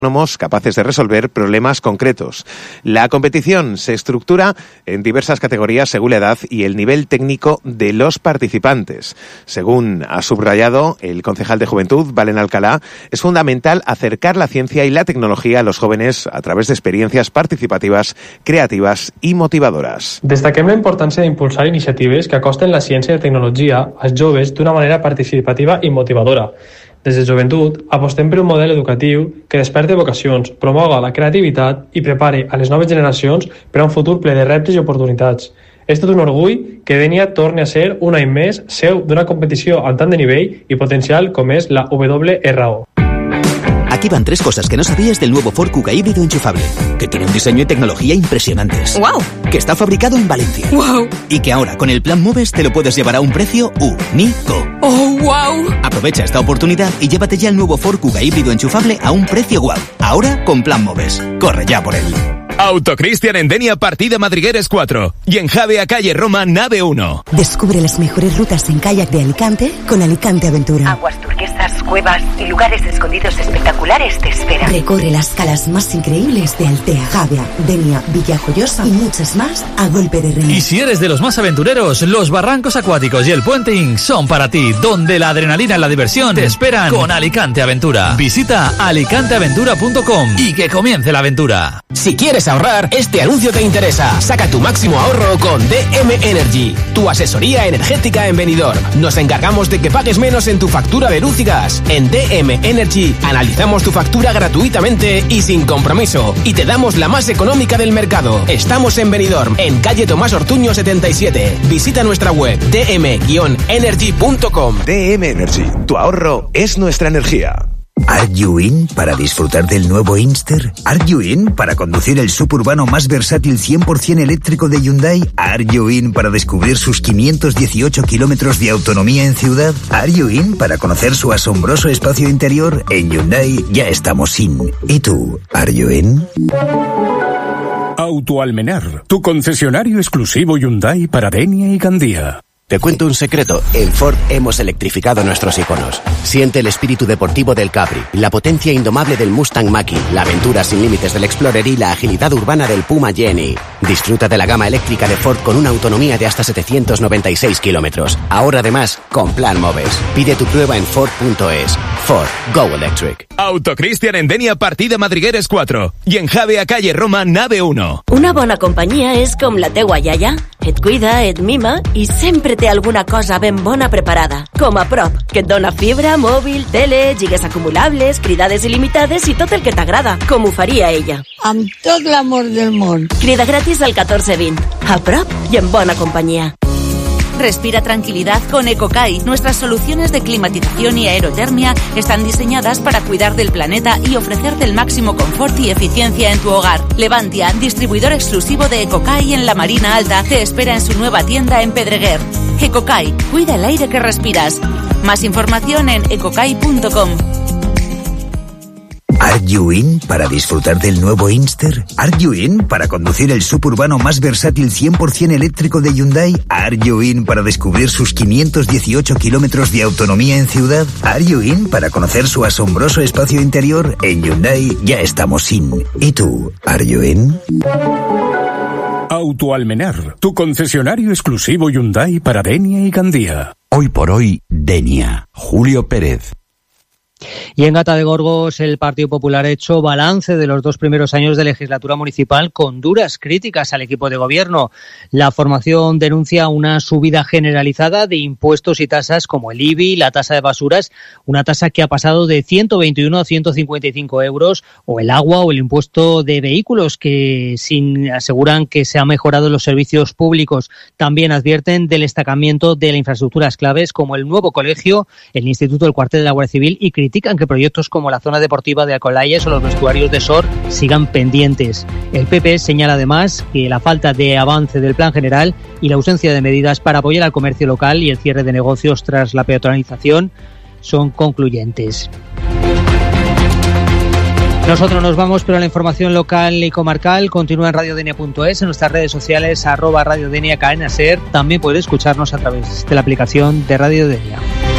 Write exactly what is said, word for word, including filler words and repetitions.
autónomos capaces de resolver problemas concretos. La competición se estructura en diversas categorías según la edad y el nivel técnico de los participantes. Según ha subrayado el concejal de Juventud, Valen Alcalá, es fundamental acercar la ciencia y la tecnología a los jóvenes a través de experiencias participativas, creativas i motivadoras. Destaquem la importància d'impulsar iniciatives que acosten la ciència i la tecnologia als joves d'una manera participativa i motivadora. Des de Joventut apostem per un model educatiu que desperte vocacions, promoga la creativitat i prepare a les noves generacions per a un futur ple de reptes i oportunitats. És tot un orgull que Dénia torni a ser un any més seu d'una competició amb tant de nivell i potencial com és la W R O. Aquí van tres cosas que no sabías del nuevo Ford Kuga híbrido enchufable. Que tiene un diseño y tecnología impresionantes. ¡Wow! Que está fabricado en Valencia. ¡Wow! Y que ahora, con el plan Moves, te lo puedes llevar a un precio único. ¡Oh, wow! Aprovecha esta oportunidad y llévate ya el nuevo Ford Kuga híbrido enchufable a un precio guau. Ahora, con plan Moves. Corre ya por él. Autocristian en Denia, partida Madrigueres cuatro. Y en Javea, calle Roma, nave uno. Descubre las mejores rutas en kayak de Alicante con Alicante Aventura. Aguas turquesas, cuevas y lugares escondidos espectaculares te esperan. Recorre las calas más increíbles de Altea, Javea, Denia, Villajoyosa y muchas más a golpe de remo. Y si eres de los más aventureros, los barrancos acuáticos y el puenting son para ti, donde la adrenalina y la diversión te esperan con Alicante Aventura. Visita alicante aventura punto com y que comience la aventura. Si quieres ahorrar, este anuncio te interesa. Saca tu máximo ahorro con D M Energy, tu asesoría energética en Benidorm. Nos encargamos de que pagues menos en tu factura de luz y gas. En D M Energy analizamos tu factura gratuitamente y sin compromiso, y te damos la más económica del mercado. Estamos en Benidorm, en calle Tomás Ortuño setenta y siete. Visita nuestra web d m energy punto com. D M Energy, tu ahorro es nuestra energía. ¿Are you in para disfrutar del nuevo Inster? ¿Are you in para conducir el suburbano más versátil cien por ciento eléctrico de Hyundai? ¿Are you in para descubrir sus quinientos dieciocho kilómetros de autonomía en ciudad? ¿Are you in para conocer su asombroso espacio interior? En Hyundai ya estamos in. ¿Y tú? ¿Are you in? Autoalmenar, tu concesionario exclusivo Hyundai para Denia y Gandía. Te cuento un secreto, en Ford hemos electrificado nuestros iconos. Siente el espíritu deportivo del Capri, la potencia indomable del Mustang Mach-E, la aventura sin límites del Explorer y la agilidad urbana del Puma Jenny. Disfruta de la gama eléctrica de Ford con una autonomía de hasta setecientos noventa y seis kilómetros. Ahora además, con Plan Moves. Pide tu prueba en Ford punto es. Ford, go electric. Autocristian en Denia, partida Madrigueres cuatro. I en Javea, calle Roma, nave uno. Una bona companyia és com la teua iaia. Et cuida, et mima i sempre té alguna cosa ben bona preparada. Com a Prop, que et dona fibra, mòbil, tele, lligues acumulables, cridades il·limitades i tot el que t'agrada, com ho faria ella. Amb tot l'amor del món. Crida gratis al catorze vint. A prop i en bona companyia. Respira tranquilidad con Ecokai. Nuestras soluciones de climatización y aerotermia están diseñadas para cuidar del planeta y ofrecerte el máximo confort y eficiencia en tu hogar. Levantia, distribuidor exclusivo de Ecokai en la Marina Alta, te espera en su nueva tienda en Pedreguer. Ecokai, cuida el aire que respiras. Más información en ecokai punto com. ¿Are you in para disfrutar del nuevo Inster? ¿Are you in para conducir el suburbano más versátil cien por ciento eléctrico de Hyundai? ¿Are you in para descubrir sus quinientos dieciocho kilómetros de autonomía en ciudad? ¿Are you in para conocer su asombroso espacio interior? En Hyundai ya estamos in. ¿Y tú? ¿Are you in? Autoalmenar, tu concesionario exclusivo Hyundai para Denia y Gandía. Hoy por hoy, Denia. Julio Pérez. Y en Gata de Gorgos, el Partido Popular ha hecho balance de los dos primeros años de legislatura municipal con duras críticas al equipo de gobierno. La formación denuncia una subida generalizada de impuestos y tasas como el I B I, la tasa de basuras, una tasa que ha pasado de ciento veintiuno a ciento cincuenta y cinco euros, o el agua o el impuesto de vehículos, que sin aseguran que se han mejorado los servicios públicos. También advierten del destacamiento de las infraestructuras claves como el nuevo colegio, el Instituto del Cuartel de la Guardia Civil, y critican que proyectos como la zona deportiva de Alcolayes o los vestuarios de Sor sigan pendientes. El P P señala además que la falta de avance del plan general y la ausencia de medidas para apoyar al comercio local y el cierre de negocios tras la peatonalización son concluyentes. Nosotros nos vamos, pero la información local y comarcal continúa en radio denia punto es, en nuestras redes sociales, arroba Radio Denia, Cadena Ser. También puede escucharnos a través de la aplicación de Radio Denia.